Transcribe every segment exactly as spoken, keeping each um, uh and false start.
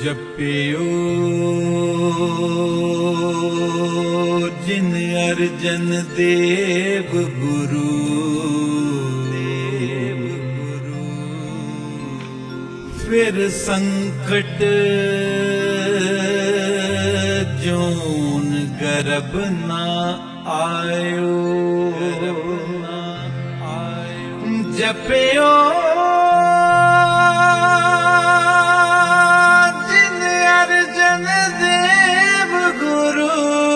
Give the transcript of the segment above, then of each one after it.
जपियो जिन अर्जन देव गुरु, देव गुरु फिर संकट जोन गर्भ ना आयो, जपियो जिन अर्जन देव गुरु,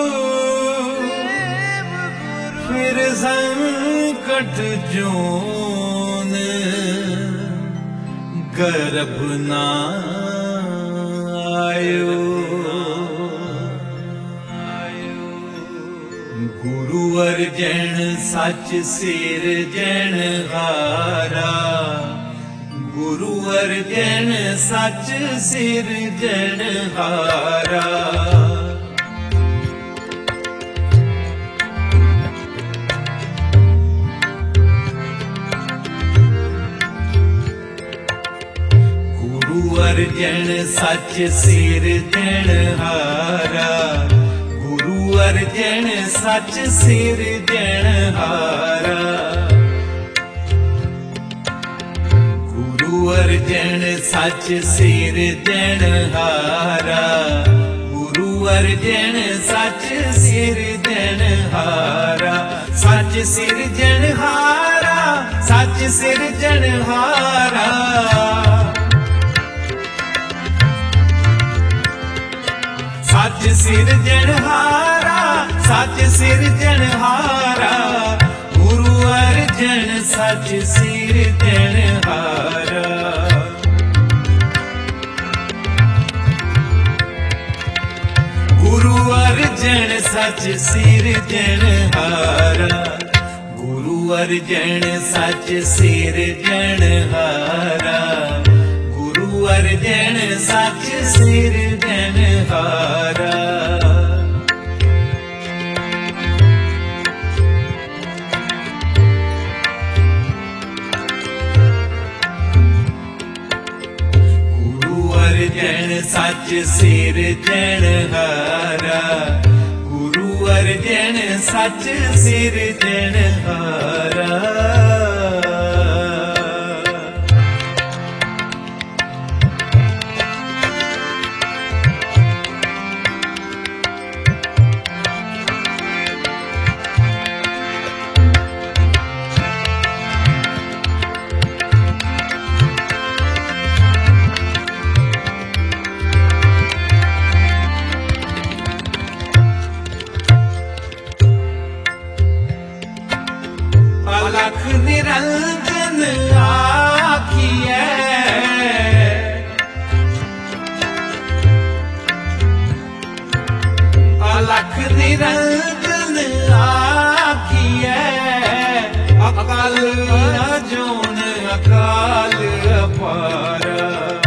फिर संकट जोन गर्भ ना आयो। गुरु अर्जन सच सिरजन हारा, गुरु अर्जन सच सिरजन हारा। गुरु अर्जन सच सिरजन हारा, गुरु अर्जन सच सिरजन हारा। गुरु अर्जन सच सिरजन हारा, गुरु अर्जन सच सिरजन हारा। सच सिरजन हारा, सच सिरजन हारा। सच सिरजन हारा, सच सिरजन हारा। गुरु अर्जन सच सिरजन हारा। गुरु अर्जन सच सिरजन हारा, गुरु अर्जन सच सिरजन हारा। गुरु अर्जन सच सिरजन हारा। गुरु अर्जन सच सिरजन हारा, गुरु अर्जन सच सिरजन हारा। अलख निरंजन आखिए, अलख निरंजन आखिए। अकाल जोन अकाल अपारा,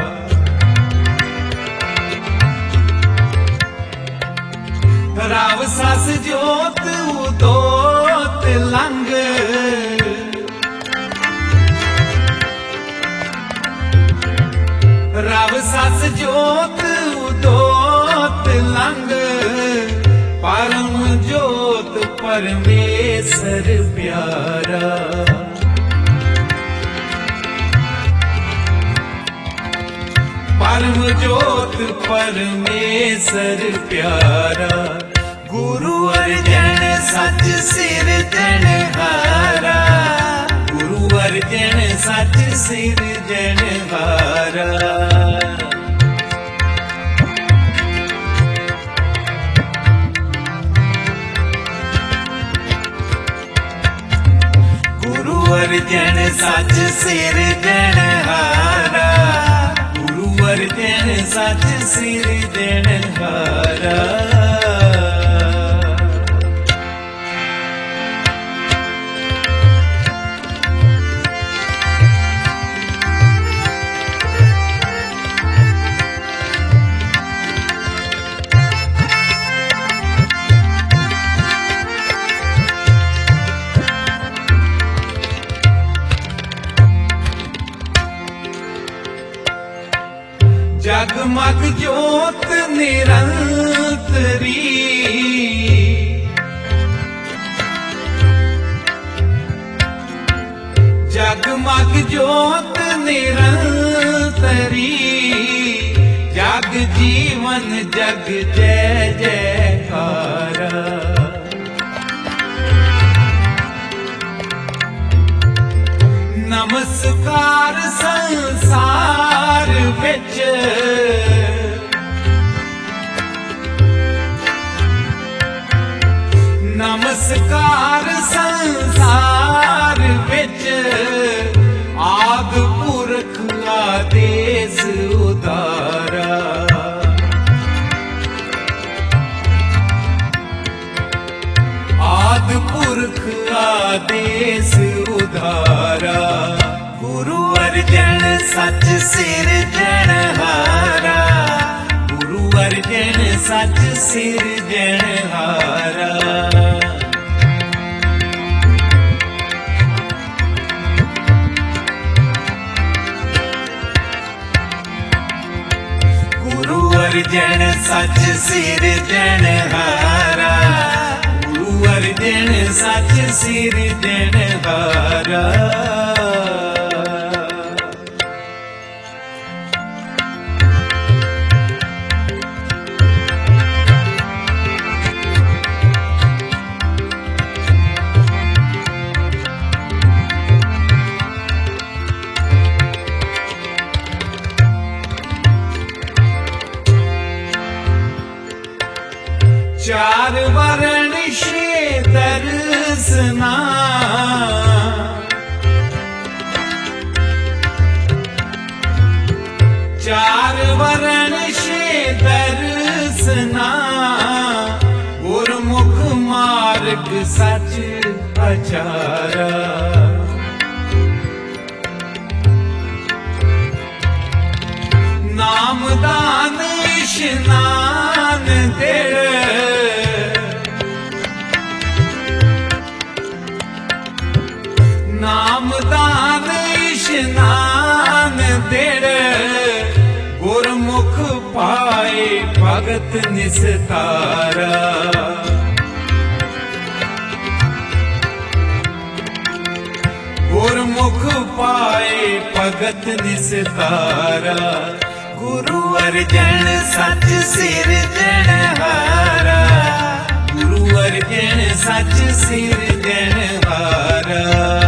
राव सस जोत उदोत लंग। राव सस जोत उदोत लंग। परम जोत परमेश्वर प्यारा, परम जोत परमेश्वर प्यारा। गुरु अर्जन सच सिरजन हारा, गुरु अर्जन सच सिरजन हारा। गुरु अर्जन सच सिरजन हारा, गुरु अर्जन सच सिरजन हारा। जग जगमग ज्योत निरंतरी, जगमग ज्योत निरंतरी, जग जीवन जग जय जयकारा। नमस्कार संसार विच, नमस्कार संसार विच, आद पुरख आदेश उदारा। आद पुरख आदेश उदारा। गुरु अर्जन सच सिरजनहारा, गुरु अर्जन सच सिरजनहारा। गुरु अर्जन सच सिरजनहारा, गुरु अर्जन सच सिरजनहारा। चार वरण शे दर्शना, चार वरण शे दर्शना, गुरमुख मार्ग सच अचारा। नामदान इशनान तेरे, नामदान इशनान तेरे, गुरमुख पाए भगत निस्तारा। गुरमुख पाए भगत निस्तारा। गुरु अर्जन सच सिरजनहारा, गुरु अर्जन सच सिरजनहारा।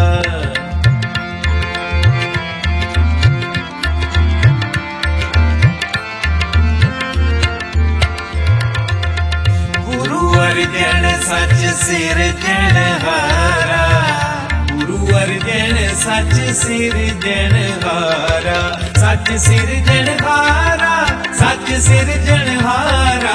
गुरु अर्जन सच सिरजनहारा, गुरु अर्जन सच सिरजनहारा। सच सिरजनहारा, सच सिरजनहारा।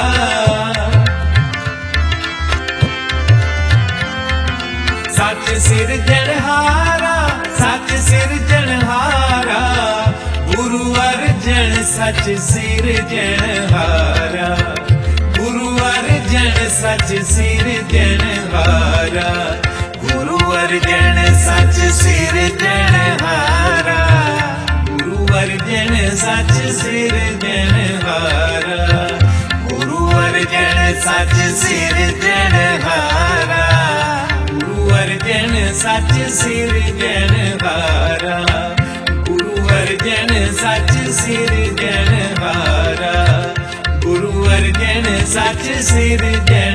सच सिरजनहारा, सच सिरजनहारा। गुरु अर्जन सच सिरजनहारा, गुरु अर्जन सच सिरजनहारा। गुरु अर्जन सच सिरजनहारा, गुरु अर्जन सच सिरजनहारा। गुरु अर्जन सच सिरजनहारा, गुरु अर्जन सच सिरजनहारा। गुरु अर्जन सच सिरजनहारा, गुरु अर्जन सच सिरजनहारा।